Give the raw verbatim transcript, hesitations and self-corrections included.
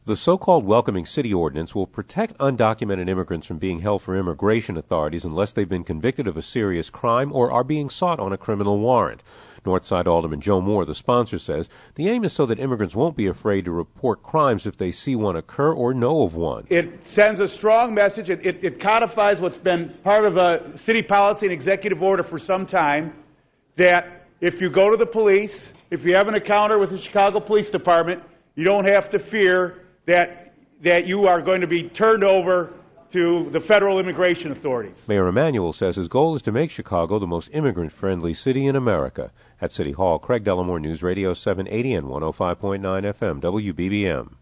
The so-called Welcoming City Ordinance will protect undocumented immigrants from being held for immigration authorities unless they've been convicted of a serious crime or are being sought on a criminal warrant. Northside Alderman Joe Moore, the sponsor, says the aim is so that immigrants won't be afraid to report crimes if they see one occur or know of one. It sends a strong message. It, it, it codifies what's been part of a city policy and executive order for some time, that if you go to the police, if you have an encounter with the Chicago Police Department, you don't have to fear that that you are going to be turned over to the federal immigration authorities. Mayor Emanuel says his goal is to make Chicago the most immigrant-friendly city in America. At City Hall, Craig Dellamore, News Radio seven eighty and one oh five point nine F M, W B B M.